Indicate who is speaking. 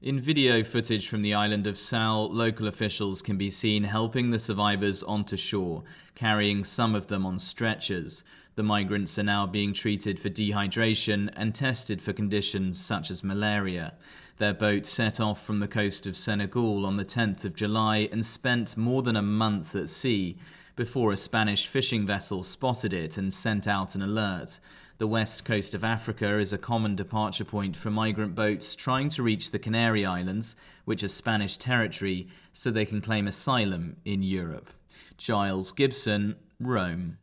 Speaker 1: In video footage from the island of Sal, local officials can be seen helping the survivors onto shore, carrying some of them on stretchers. The migrants are now being treated for dehydration and tested for conditions such as malaria. Their boat set off from the coast of Senegal on the 10th of July and spent more than a month at sea before a Spanish fishing vessel spotted it and sent out an alert. The west coast of Africa is a common departure point for migrant boats trying to reach the Canary Islands, which are Spanish territory, so they can claim asylum in Europe. Giles Gibson, Rome.